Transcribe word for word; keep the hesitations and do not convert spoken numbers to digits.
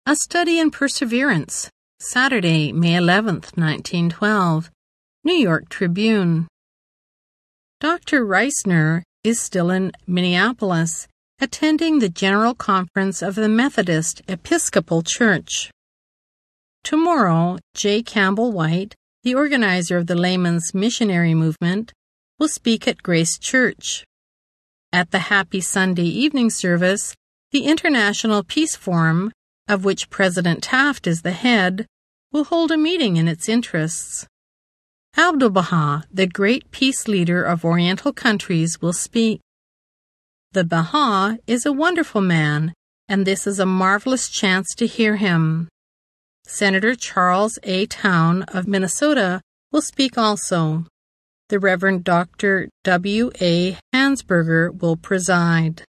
A Study in Perseverance, Saturday, May eleventh, nineteen twelve, New York Tribune. Doctor Reisner is still in Minneapolis, attending the General Conference of the Methodist Episcopal Church. Tomorrow, J. Campbell White, the organizer of the Layman's Missionary Movement, will speak at Grace Church. At the Happy Sunday evening service, the International Peace Forum, of which President Taft is the head, will hold a meeting in its interests. Abdu'l-Baha, the great peace leader of Oriental countries, will speak. The Baha is a wonderful man, and this is a marvelous chance to hear him. Senator Charles A. Towne of Minnesota will speak also. The Reverend Doctor W. A. Hansberger will preside.